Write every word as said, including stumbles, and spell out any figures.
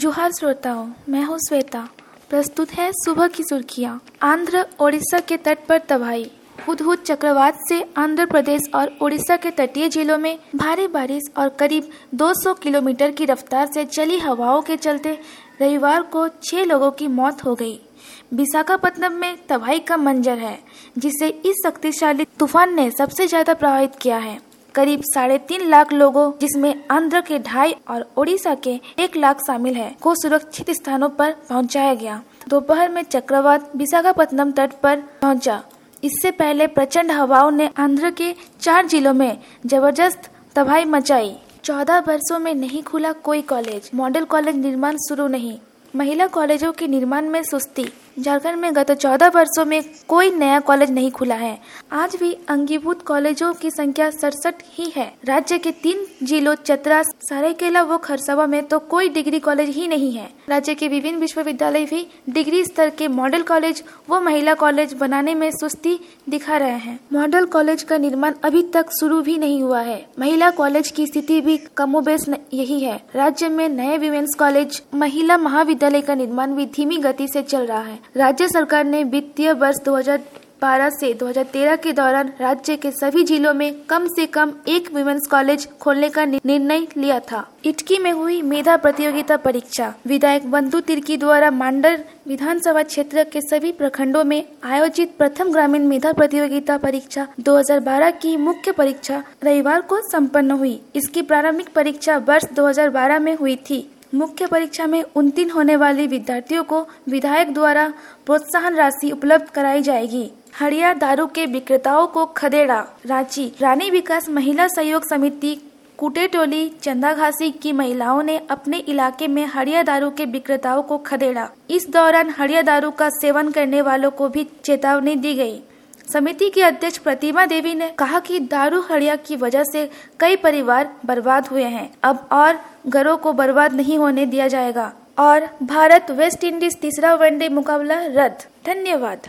जोहार श्रोताओं, मैं हूँ श्वेता। प्रस्तुत है सुबह की सुर्खियाँ। आंध्र ओडिशा के तट पर तबाही। हुदहुद चक्रवात से आंध्र प्रदेश और ओडिशा के तटीय जिलों में भारी बारिश और करीब दो सौ किलोमीटर की रफ्तार से चली हवाओं के चलते रविवार को छह लोगों की मौत हो गई। विशाखापत्तनम में तबाही का मंजर है, जिसे इस शक्तिशाली तूफान ने सबसे ज्यादा प्रभावित किया है। करीब साढ़े तीन लाख लोगों, जिसमें आंध्र के ढाई और ओडिशा के एक लाख शामिल है, को सुरक्षित स्थानों पर पहुंचाया गया। दोपहर में चक्रवात विशाखापत्तनम तट पर पहुंचा। इससे पहले प्रचंड हवाओं ने आंध्र के चार जिलों में जबरदस्त तबाही मचाई। चौदह वर्षों में नहीं खुला कोई कॉलेज। मॉडल कॉलेज निर्माण शुरू नहीं। महिला कॉलेजों के निर्माण में सुस्ती। झारखंड में गत चौदह वर्षों में कोई नया कॉलेज नहीं खुला है। आज भी अंगीभूत कॉलेजों की संख्या सड़सठ ही है। राज्य के तीन जिलों चतरा, सरायकेला व खरसावा में तो कोई डिग्री कॉलेज ही नहीं है। राज्य के विभिन्न विश्वविद्यालय भी डिग्री स्तर के मॉडल कॉलेज व महिला कॉलेज बनाने में सुस्ती दिखा रहे हैं। मॉडल कॉलेज का निर्माण अभी तक शुरू भी नहीं हुआ है। महिला कॉलेज की स्थिति भी कमोबेश यही है। राज्य में नए विमेंस कॉलेज, महिला महाविद्यालय का निर्माण भी धीमी गति से चल रहा है। राज्य सरकार ने वित्तीय वर्ष दो हज़ार बारह से दो हज़ार तेरह के दौरान राज्य के सभी जिलों में कम से कम एक विमेंस कॉलेज खोलने का निर्णय लिया था। इटकी में हुई मेधा प्रतियोगिता परीक्षा। विधायक बंधु तिर्की द्वारा मांडर विधानसभा क्षेत्र के सभी प्रखंडों में आयोजित प्रथम ग्रामीण मेधा प्रतियोगिता परीक्षा दो हज़ार बारह की मुख्य परीक्षा रविवार को संपन्न हुई। इसकी प्रारंभिक परीक्षा वर्ष दो हज़ार बारह में हुई थी। मुख्य परीक्षा में उत्तीर्ण होने वाले विद्यार्थियों को विधायक द्वारा प्रोत्साहन राशि उपलब्ध कराई जाएगी। हड़िया दारू के विक्रेताओं को खदेड़ा। रांची रानी विकास महिला सहयोग समिति कुटेटोली चंदाघासी की महिलाओं ने अपने इलाके में हड़िया दारू के विक्रेताओं को खदेड़ा। इस दौरान हड़िया दारू का सेवन करने वालों को भी चेतावनी दी गई। समिति की अध्यक्ष प्रतिमा देवी ने कहा कि दारू हड़िया की वजह से कई परिवार बर्बाद हुए हैं। अब और घरों को बर्बाद नहीं होने दिया जाएगा। और भारत वेस्ट इंडीज तीसरा वनडे मुकाबला रद्द। धन्यवाद।